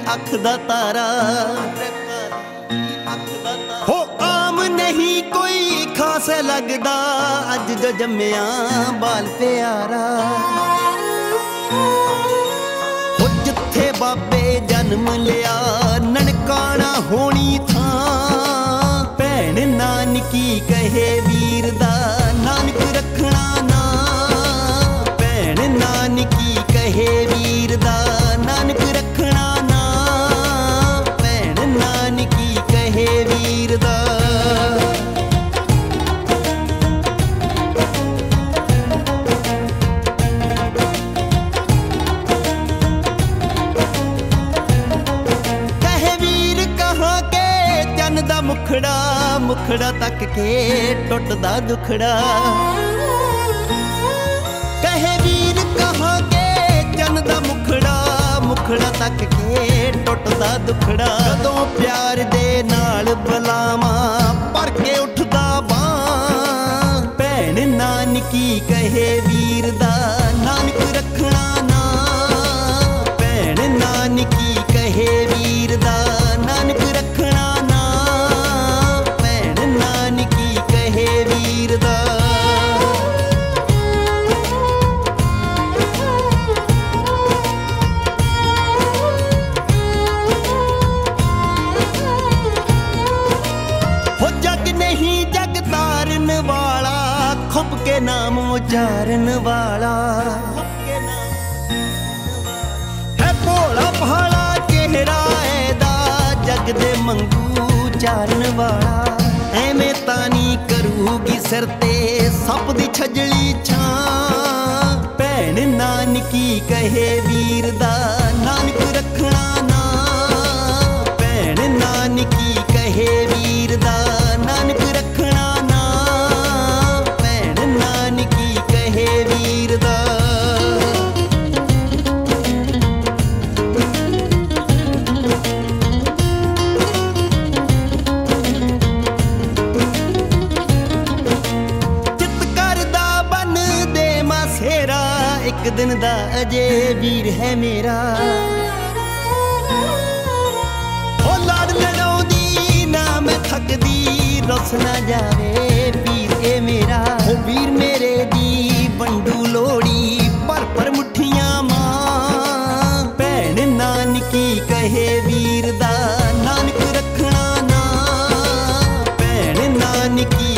ਅੱਖ ਦਾ ਤਾਰਾ ਹੋ ਆਮ ਨਹੀਂ ਕੋਈ ਖਾਸ ਲੱਗਦਾ ਅੱਜ ਜੋ ਜੰਮਿਆ ਬਾਲ ਪਿਆਰਾ ਹੋ ਜਿੱਥੇ ਬਾਬੇ ਜਨਮ ਲਿਆ ਨਨਕਾਣਾ ਹੋਣੀ ਥਾਂ ਭੈਣ ਨਾਨਕੀ ਕਹੇ ਵੀਰ ਦਾ ਨਾਨਕ ਰੱਖਣਾ ਨਾ ਭੈਣ ਨਾਨਕੀ ਕਹੇ ਵੀਰ ਦਾ ਨਾਨਕ ਰੱਖਣਾ ਨਾ ਭੈਣ ਨਾਨਕੀ ਕਹੇ ਵੀਰ ਦਾ ਕਹੇ ਵੀਰ ਕਹਾਂ ਕੇ ਚੰਨ ਦਾ ਮੁਖੜਾ ਤੱਕ ਕੇ ਟੁੱਟਦਾ ਦੁਖੜਾ ਕਹੇ ਵੀਰ ਕਹਾਂ ਕੇ ਚੰਨ ਦਾ ਮੁਖੜਾ ਤੱਕ ਕੇ ਟੁੱਟਦਾ ਦੁਖੜਾ ਜਦੋਂ ਪਿਆਰ ਦੇ ਨਾਲ ਬੁਲਾਵਾਂ ਭਰ ਕੇ ਉੱਠਦਾ ਬਾਂਹ ਭੈਣ ਨਾਨਕੀ ਕਹੇ ਵੀਰ ਦਾ ਨਾਨਕ ਰੱਖਣਾ ਨਾ ਭੈਣ ਨਾਨਕੀ ਕਹੇ ਵੀਰ ਦਾ ਨਾਨਕ ਰੱਖਣਾ ਨਾ ਭੈਣ ਨਾਨਕੀ ਕਹੇ ਵੀਰ ਦਾ ਨਹੀਂ ਜਗ ਤਾਰਨ ਵਾਲਾ ਖੁੱਪ ਕੇ ਨਾਮ ਉਚਾਰਨ ਵਾਲਾ ਹੈ ਭੋਲਾ ਭਾਲਾ ਚਿਹਰਾ ਇਹਦਾ ਜਗ ਦੇ ਮੰਗੂ ਚਾਰਨ ਵਾਲਾ ਐਵੇਂ ਤਾਂ ਨਹੀਂ ਕਰੂਗੀ ਸਿਰ ਤੇ ਸੱਪ ਦੀ ਛਜਲੀ ਛਾਂ ਭੈਣ ਨਾਨਕੀ ਕਹੇ ਵੀਰ ਦਾ ਨਾਨਕ ਰੱਖਣਾ ਨਾ ਭੈਣ ਨਾਨਕੀ ਕਹੇ ਵੀਰ ਦਾ ਨਾਨਕ ਰੱਖਣਾ ਨਾ ਭੈਣ ਨਾਨਕੀ ਕਹੇ ਵੀਰ ਦਾ ਚਿੱਤ ਕਰਦਾ ਬਨ ਦੇ ਮਾਸੇਰਾ ਇੱਕ ਦਿਨ ਦਾ ਅਜੇ ਵੀਰ ਹੈ ਮੇਰਾ ਉਹ ਲੜ ਲੜਾਉਂਦੀ ਨਾ ਮੈਂ ਥੱਕਦੀ ਰੁੱਸ ਨਾ ਜਾਵੇ ਵੀਰ ਇਹ ਮੇਰਾ ਉਹ ਵੀਰ ਮੇਰੇ ਦੀ ਵੰਡੂ ਲੋੜੀ ਭਰ ਮੁੱਠੀਆਂ ਮਾਂ ਭੈਣ ਨਾਨਕੀ ਕਹੇ ਵੀਰ ਦਾ ਨਾਨਕ ਰੱਖਣਾ ਨਾ ਭੈਣ ਨਾਨਕੀ